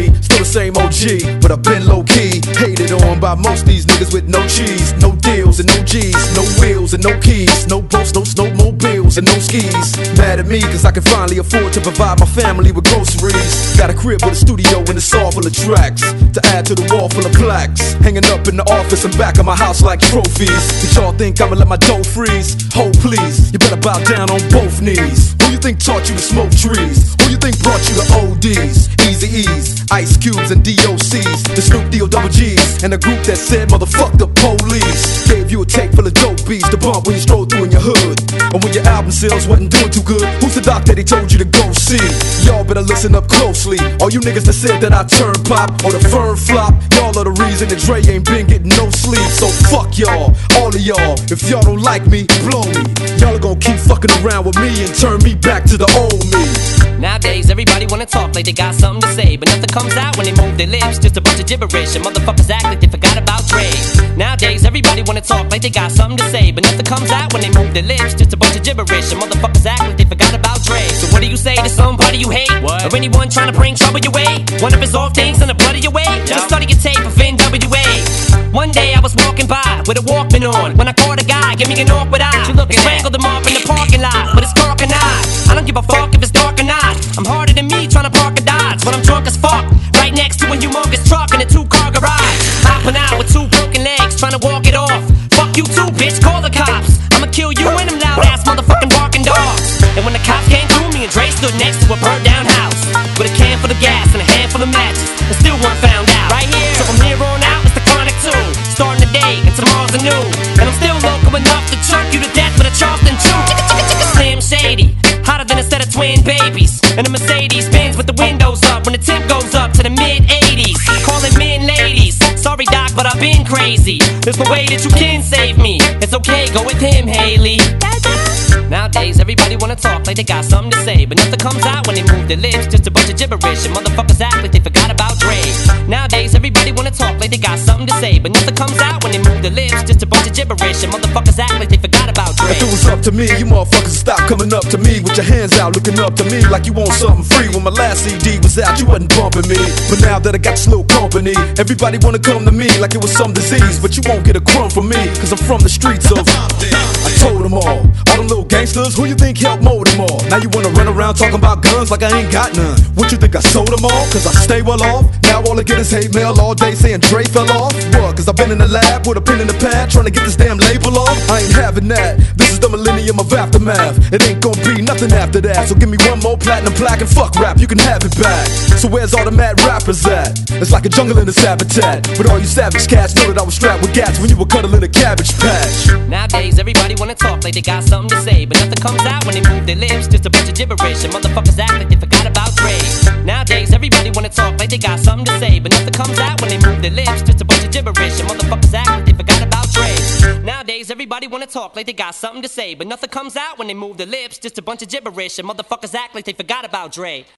me. Still the same OG, but I've been low-key. Hated on by most these niggas with no cheese. No deals and no G's, no wheels and no keys. No boats, no snowmobiles and no skis. Mad at me cause I can finally afford to provide my family with groceries. Got a crib with a studio and it's all full of tracks to add to the wall full of plaques. Hanging up in the office and back of my house like trophies. Did y'all think I'ma let my dough freeze? Hold please, you better bow down on both knees. Who you think taught you to smoke trees? Who you think brought you to ODs? Easy E's, Ice Cubes and DOCs, the Snoop D-O-double-G's, and a group that said motherfuck the police. Gave you a tape full of dope beats to bump when you stroll through in your hood. And when your album sales wasn't doing too good, who's the doc that he told you to go see? Y'all better listen up closely. All you niggas that said that I turn pop or the firm flop, y'all are the reason that Dre ain't been getting no sleep. So fuck y'all, all of y'all. If y'all don't like me, blow me. Y'all are gonna keep fucking around with me and turn me back to the old me. Nowadays, everybody wanna talk like they got something to say, but nothing comes out when they move their lips. Just a bunch of gibberish, and motherfuckers act like they forgot about Dre. Nowadays, everybody wanna talk like they got something to say, but nothing comes out when they move their lips. Just a bunch of gibberish, and motherfuckers act like they forgot about Dre. So what do you say to somebody you hate? What? Or anyone trying to bring trouble your way? One of his off things in the blood of your way? Just study your tape of NWA. One day I was walking by with a Walkman on when I caught a guy, give me an awkward eye. I strangled him off in the parking lot with his cork and I don't give a fuck if it's dark or not. I'm harder than me trying to park a Dodge, but I'm drunk as fuck. Right next to a humongous truck in a 2-car garage. Hopping out with 2 broken legs, trying to walk it off. Fuck you too, bitch, call the cops. I'ma kill you and them loud ass motherfucking barking dogs. And when the cops came through, me and Dre stood next to a burnt down house with a can full of gas and a handful of matches, and still weren't found out. Right here, so from here on out, it's the Chronic 2. Starting today and tomorrow's a new. And I'm still local enough to choke you to death with a Charleston chew. Slim Shady, hotter than a set of twin babies. And a Mercedes Benz with the windows up when the temp goes up to the mid-80s. Calling men ladies, sorry doc, but I've been crazy. There's no way that you can save me. It's okay, go with him, Haley. Nowadays, everybody wanna talk like they got something to say, but nothing comes out when they move their lips. Just a bunch of gibberish, and motherfuckers act like they forgot about Dre. Nowadays, everybody wanna talk like they got something to say, but nothing comes out when they move their lips. Just a bunch of gibberish, and motherfuckers act like they forgot about Dre. If it was up to me, you motherfuckers stop coming up to me with your hands out, looking up to me like you want something free. When my last CD was out, you wasn't bumping me, but now that I got this little company, everybody wanna come to me like it was some disease. But you won't get a crumb from me, cause I'm from the streets of I told them all them little gangsters, who you think helped mold them all? Now you wanna run around talking about guns like I ain't got none. What you think, I sold them all? Cause I stay well off. Now all I get is hate mail all day saying Dre fell off. What? Cause I've been in the lab with a pen in the pad trying to get this damn label off. I ain't having that. This is the millennium of aftermath. It ain't gonna be nothing after that. So give me one more platinum plaque and fuck rap, you can have it back. So where's all the mad rappers at? It's like a jungle in this habitat. But all you savage cats know that I was strapped with gats when you were cuddling a cabbage patch. Nowadays, everybody wanna talk like they got something to say, but nothing comes out when they move their lips. Just a bunch of gibberish, and motherfuckers act like they forgot about Dre. Nowadays, everybody wanna talk like they got something to say, but nothing comes out when they move their lips. Just a bunch of gibberish, and motherfuckers act like they forgot about Dre. Nowadays, everybody wanna talk like they got something to say, but nothing comes out when they move their lips. Just a bunch of gibberish, and motherfuckers act like they forgot about Dre.